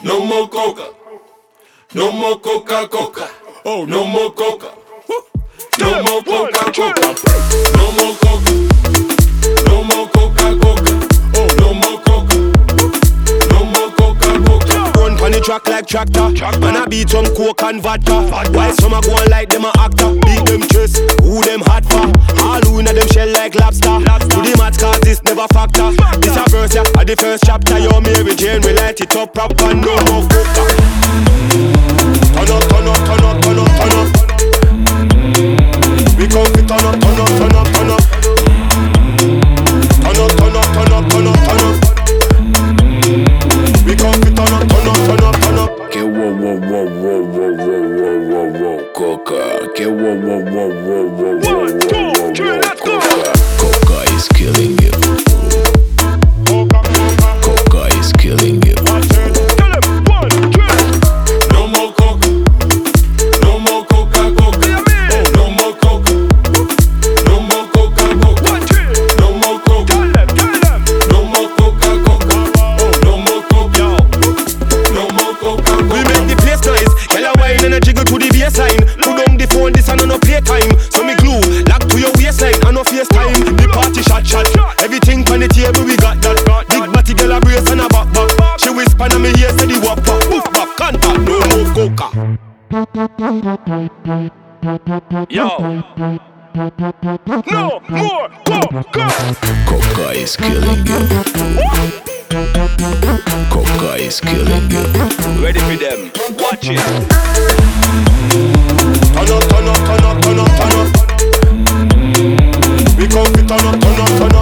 No more coca. No more Coca-Cola. Oh, no more coca. No more Coca-Cola. No more coca. No more Coca-Cola. Oh, no more coca. No more Coca-Cola. Run on the track like tractor. And I beat some coke and vodka. While some a go on like them a actor. Beat them chest, who them hot for. All who inna them shell like lobster. Do the math cause this never factor. This a verse ya, at the first chapter. Yo Mary Jane, we light it up proper. No more coca. Turn up, turn up, turn up, turn up, turn up. We come to turn up, turn up, turn up, turn up. Turn up, turn up, turn up, turn up, turn up. We come to turn up, turn up, turn up, turn up. Que wow, wow, wow, wow, wow, wow, wow, wow, coca. Que wow, wow, wow, wow, wow, wow, wow, coca. Coca is killing you. Coca is killing you. Yo, no more coca. Coca is killing you. Coca is killing you. Ready for them? Watch it. Turn up, turn up, turn up, turn up, turn up. We come to turn up, turn up, turn up.